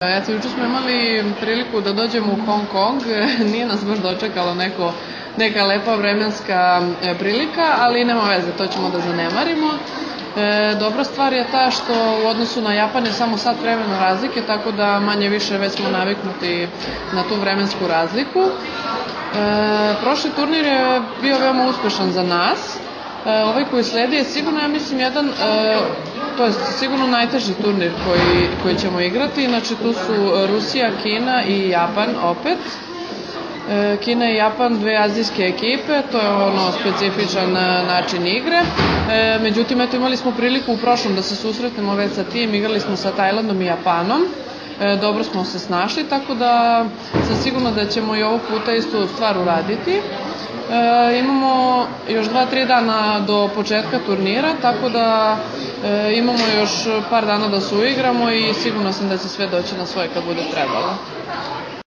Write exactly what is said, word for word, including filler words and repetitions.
Eto, juče smo imali priliku da dođemo u Hong Kong, nije nas baš dočekalo neko, neka lepa vremenska prilika, ali nema veze, to ćemo da zanemarimo. E, dobra stvar je ta što u odnosu na Japan je samo sat vremena razlike, tako da manje više već smo naviknuti na tu vremensku razliku. E, prošli turnir je bio veoma uspešan za nas. E, ovaj koji sledi je sigurno, ja mislim, jedan, e, to je sigurno najteži turnir koji, koji ćemo igrati. Znači tu su Rusija, Kina i Japan opet. E, Kina i Japan, dve azijske ekipe, to je ono specifičan način igre. E, međutim, eto, imali smo priliku u prošlom da se susretnemo već sa tim, igrali smo sa Tajlandom i Japanom. E, dobro smo se snašli, tako da sam sigurna da ćemo i ovog puta istu stvar uraditi. E, imamo još dva tri dana do početka turnira, tako da e, imamo još par dana da se uigramo i sigurno sam da će sve doći na svoje kad bude trebalo.